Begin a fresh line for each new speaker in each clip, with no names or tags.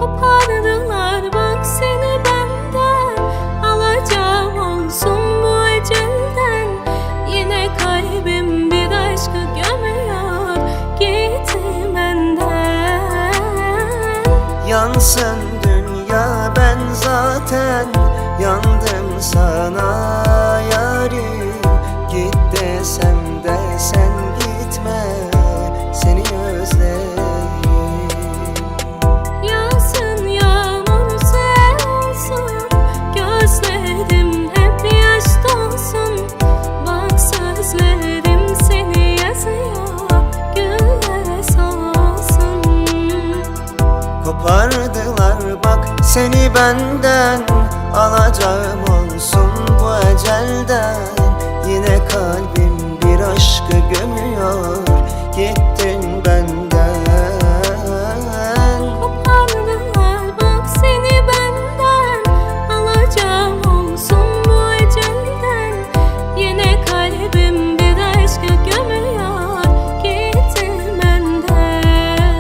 Kopardılar bak seni benden, alacağım olsun bu ecelden. Yine kalbim bir aşkı gömüyor, gitti benden.
Yansın dünya, ben zaten yandım sana yarim. Git desem de sen gitme, seni özleyim.
Yağsın yağmur sel olsun, gözlerim hep yaş dolsun. Bak sözlerim seni yazıyor, güllere solsun.
Kopardılar bak seni benden, alacağım olsun bu ecelden. Yine kalbim bir aşkı gömüyor, gittin benden.
Kopardılar bak seni benden, alacağım olsun bu ecelden. Yine kalbim bir aşkı gömüyor, gitti benden.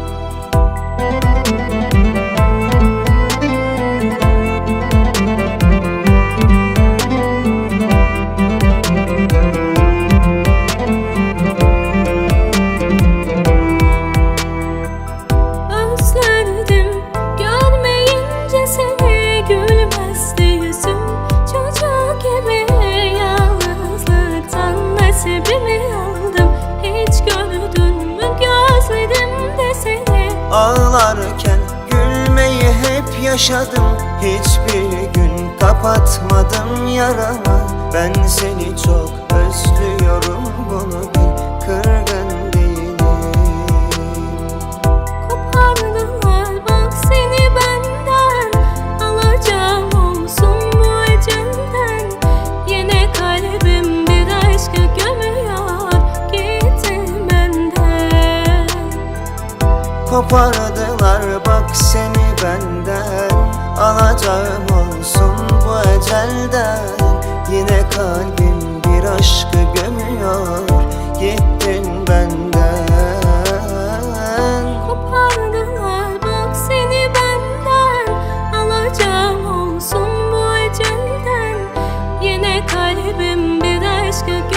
Özlerdim görmeyince seni, gülmezdi yüzüm çocuk gibi. Yalnızlıktan nasibimi aldım, hiç gördün mü gözlerimde seni?
Ağlarken gülmeyi hep yaşadım, hiçbir gün kapatmadım yaramı. Ben seni çok özlüyorum, bunu bil, kırgın değilim.
Kopardılar bak seni benden, alacağım olsun bu ecelden. Yine kalbim bir aşkı gömüyor, gitti benden.
Kopardılar bak seni benden, alacağım olsun bu ecelden. Yine kalbim bir aşkı gömüyor, gittin benden.
Kopardılar bak seni benden, alacağım olsun bu ecelden. Yine kalbim bir aşkı